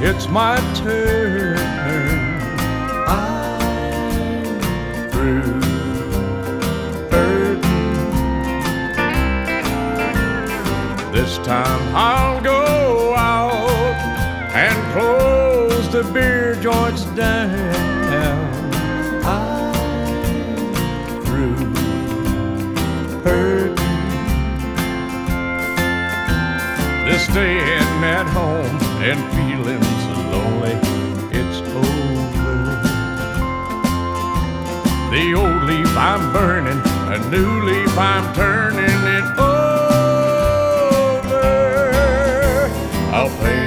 it's my turn. I'm through hurting. This time I'll go out and close the beer joints down. I'm through hurting. This staying at home and feeling so lonely, it's over. The old leaf I'm burning, a new leaf I'm turning it over. I'll pay